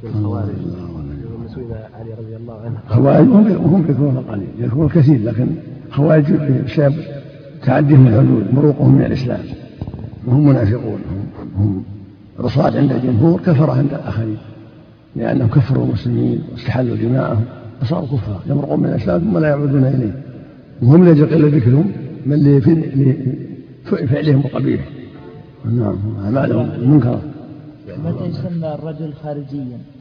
الخوارج سئل علي رضي الله عنه خوارج هم كثيرون قليل يكون كثير، لكن خوارج بسبب تعديهم الحدود مروقهم من الإسلام، وهم منافقون، هم رصاد عند الجمهور، كفر عند الآخرين، لأنهم كفروا المسلمين واستحلوا دماءهم فصاروا كفار يمرقون من الإسلام ثم لا يعودون إليه، وهم لا يقل ذكرهم من لفعلهم وقبيحهم. نعم، أعمالهم منكرة. متى يسمى الرجل خارجيا؟